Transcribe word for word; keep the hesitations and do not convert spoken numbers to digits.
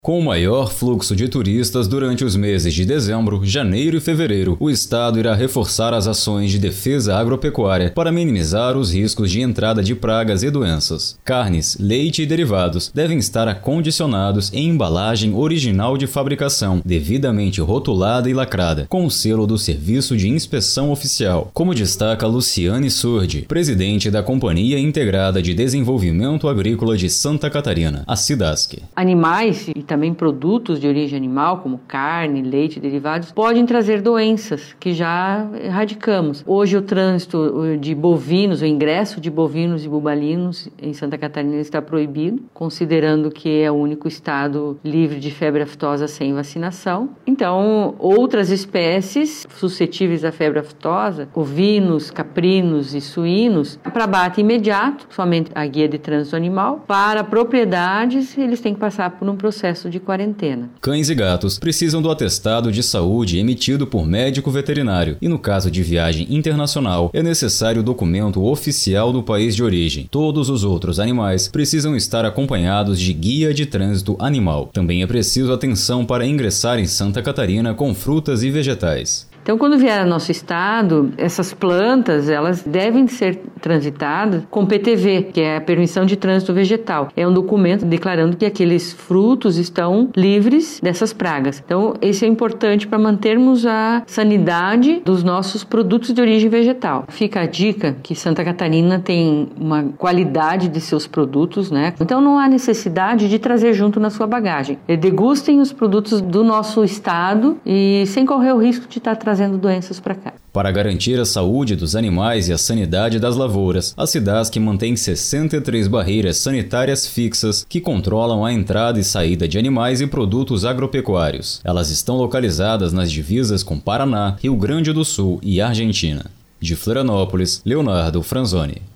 Com o maior fluxo de turistas durante os meses de dezembro, janeiro e fevereiro, o Estado irá reforçar as ações de defesa agropecuária para minimizar os riscos de entrada de pragas e doenças. Carnes, leite e derivados devem estar acondicionados em embalagem original de fabricação, devidamente rotulada e lacrada, com o selo do Serviço de Inspeção Oficial, como destaca Luciane Surdi, presidente da Companhia Integrada de Desenvolvimento Agrícola de Santa Catarina, a SIDASC. Animais e também produtos de origem animal, como carne, leite e derivados, podem trazer doenças que já erradicamos. Hoje o trânsito de bovinos, o ingresso de bovinos e bubalinos em Santa Catarina está proibido, considerando que é o único estado livre de febre aftosa sem vacinação. Então, outras espécies suscetíveis à febre aftosa, ovinos, caprinos e suínos, para abate imediato, somente a guia de trânsito animal. Para propriedades, eles têm que passar por um processo de quarentena. Cães e gatos precisam do atestado de saúde emitido por médico veterinário e, no caso de viagem internacional, é necessário o documento oficial do país de origem. Todos os outros animais precisam estar acompanhados de guia de trânsito animal. Também é preciso atenção para ingressar em Santa Catarina com frutas e vegetais. Então, quando vier ao nosso estado, essas plantas, elas devem ser transitadas com P T V, que é a Permissão de Trânsito Vegetal. É um documento declarando que aqueles frutos estão livres dessas pragas. Então, isso é importante para mantermos a sanidade dos nossos produtos de origem vegetal. Fica a dica que Santa Catarina tem uma qualidade de seus produtos, né? Então, não há necessidade de trazer junto na sua bagagem. Degustem os produtos do nosso estado e sem correr o risco de estar trazendo trazendo doenças para cá. Para garantir a saúde dos animais e a sanidade das lavouras, a SIDASC mantém sessenta e três barreiras sanitárias fixas que controlam a entrada e saída de animais e produtos agropecuários. Elas estão localizadas nas divisas com Paraná, Rio Grande do Sul e Argentina. De Florianópolis, Leonardo Franzoni.